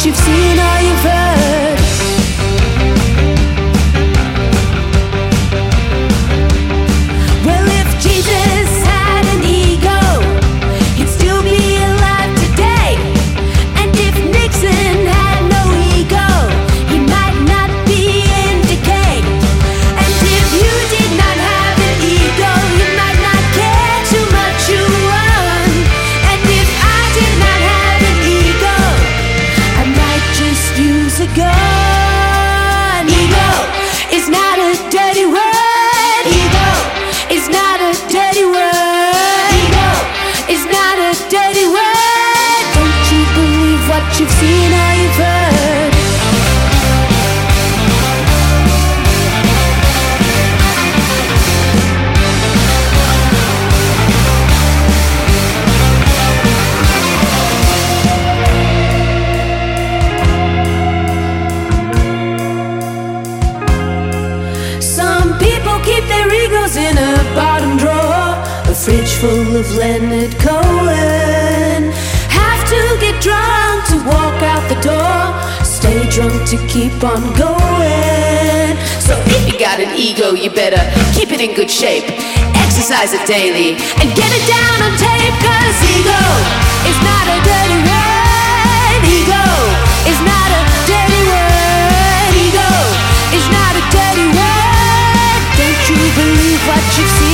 what you've seen or you've heard. Well, if Jesus had an ego, he'd still be alive today. And if Nixon had no ego, he might not be in decay. And if you did not have an ego, you might not care too much who won. And if I did not have an ego, I might just use a gun. Ego is not a dirty word. Ego is not a dirty word. Ego is not a dirty word. Don't you believe what you've seen or you've heard? Some people keep their egos in a bottom drawer, a fridge full of Leonard Cohen. Have to get drunk to walk out the door, stay drunk to keep on going. So if you got an ego, you better keep it in good shape, exercise it daily, and get it down on tape. Cause ego is not a dirty word. Ego is not a dirty word. Ego is not a dirty word. Don't you believe what you've seen?